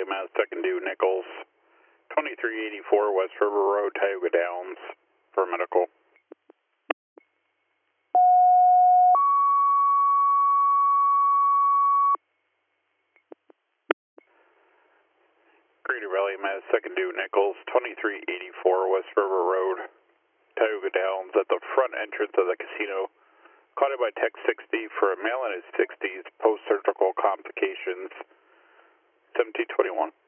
Valley, Mass. Second due Nichols, 2384 West River Road, Tioga Downs, for medical. Greater Valley, Mass. Second due Nichols, 2384 West River Road, Tioga Downs, at the front entrance of the casino. Caught it by Tech 60 for a male in his 60s, post-surgical complications, 1721.